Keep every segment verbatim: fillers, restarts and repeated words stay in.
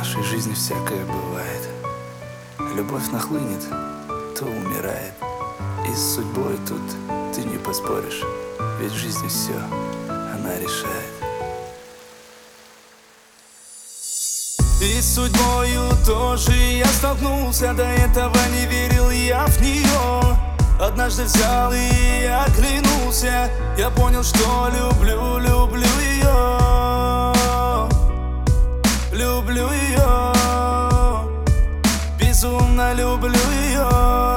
нашей жизни всякое бывает. Любовь нахлынет, то умирает. И с судьбой тут ты не поспоришь, ведь в жизни все она решает. И с судьбою тоже я столкнулся, до этого не верил я в нее. Однажды взял и оглянулся, я понял, что люблю, люблю ее. Люблю ее, безумно люблю ее.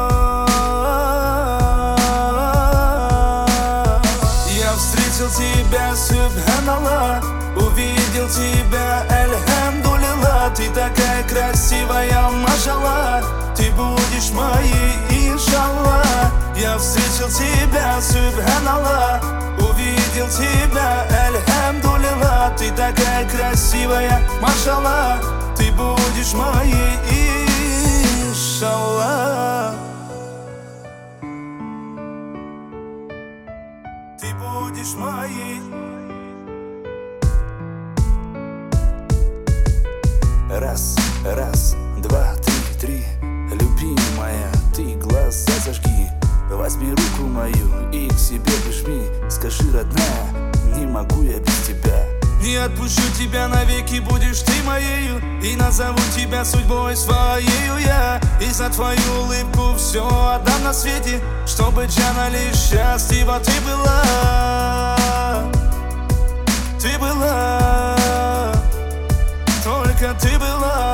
Я встретил тебя, субханаллах, увидел тебя, альхамдулилlah. Ты такая красивая, машаллах, ты будешь моей, иншаллах. Я встретил тебя, субханаллах, увидел тебя, альхамдулилlah. Ты такая красивая, машаллах, ты будешь моей, иншаллах. Ты будешь моей. Раз, раз, два, три, три. Любимая, ты глаза зажги, возьми руку мою и к себе прижми. Скажи, родная, не могу я без тебя. Не отпущу тебя навеки, будешь ты моею, и назову тебя судьбой своею я. И за твою улыбку все отдам на свете, чтобы Джана лишь счастлива ты была. Ты была, только ты была.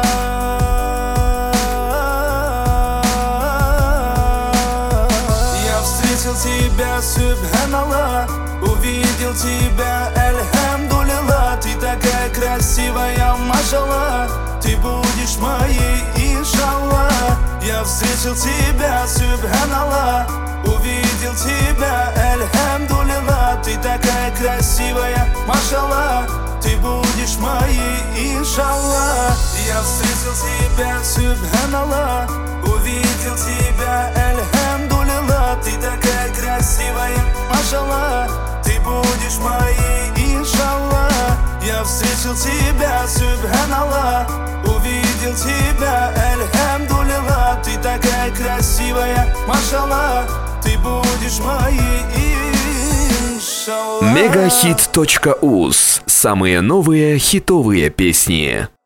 Я встретил тебя, субханаллах, увидел тебя, альхамдулилlah. Ты такая красивая, машаллах, ты будешь моей, иншаллах. Я встретил тебя, субханаллах, увидел тебя, альхамдулилlah. Ты такая красивая, машаллах, ты будешь моей, иншаллах. Я встретил тебя, субханаллах, увидел тебя, альхамдулилlah. Ты такая красивая, машаллах, ты будешь моей, иншаллах. Я встретил тебя, субханаллах, увидел тебя, альхамдулилlah. Ты такая красивая, машаллах, ты будешь моей, иншаллах. мегахит точка уз. Самые новые хитовые песни.